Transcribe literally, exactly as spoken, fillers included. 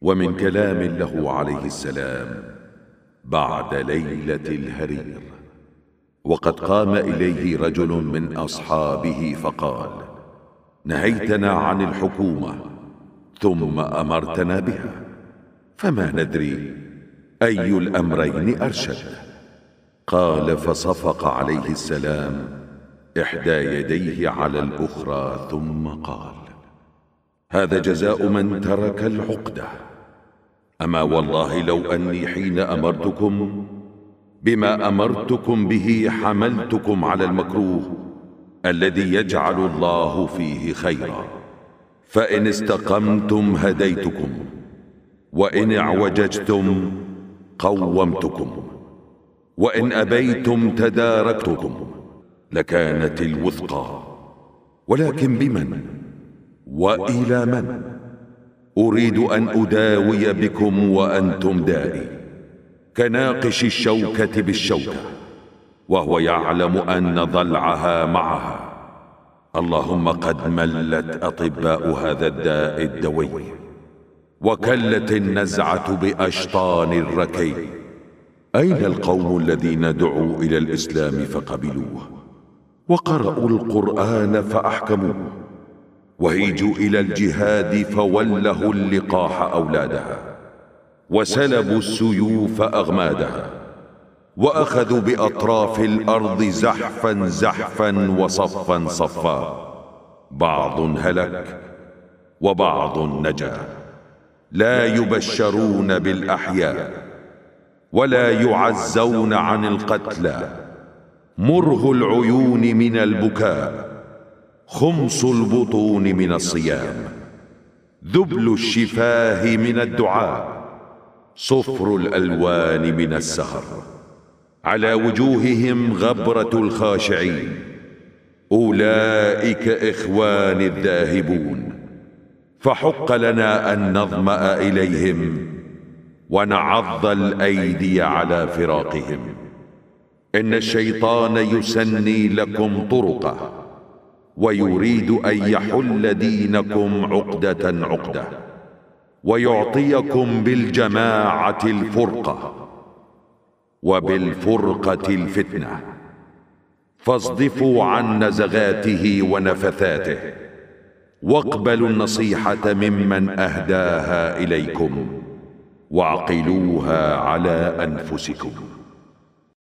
ومن كلام له عليه السلام بعد ليلة الهرير. وقد قام إليه رجل من أصحابه فقال: نهيتنا عن الحكومة ثم أمرتنا بها، فما ندري أي الأمرين أرشد. قال: فصفق عليه السلام إحدى يديه على الأخرى ثم قال: هذا جزاء من ترك العقدة. أما والله لو أني حين أمرتكم بما أمرتكم به حملتكم على المكروه الذي يجعل الله فيه خيرا، فإن استقمتم هديتكم، وإن اعوججتم قومتكم، وإن أبيتم تداركتكم، لكانت الوثقى. ولكن بمن وإلى من؟ أريد أن أداوي بكم وأنتم دائي، كناقش الشوكة بالشوكة، وهو يعلم أن ضلعها معها. اللهم قد ملت أطباء هذا الداء الدوي، وكلت النزعة بأشطان الركي. أين القوم الذين دعوا إلى الإسلام فقبلوه، وقرأوا القرآن فأحكموه، وهيجوا إلى الجهاد فولهوا اللقاح أولادها، وسلبوا السيوف أغمادها، وأخذوا بأطراف الأرض زحفا زحفا وصفا صفا، بعض هلك وبعض نجا. لا يبشرون بالأحياء ولا يعزون عن القتلى. مره العيون من البكاء، خمس البطون من الصيام، ذبل الشفاه من الدعاء، صفر الألوان من السهر. على وجوههم غبرة الخاشعين، أولئك إخوان الذاهبون. فحق لنا أن نظمأ إليهم ونعض الأيدي على فراقهم. إن الشيطان يسني لكم طرقه، ويريد أن يحل دينكم عقدة عقدة، ويعطيكم بالجماعة الفرقة، وبالفرقة الفتنة. فاصدفوا عن نزغاته ونفثاته، واقبلوا النصيحة ممن أهداها إليكم، واعقلوها على أنفسكم.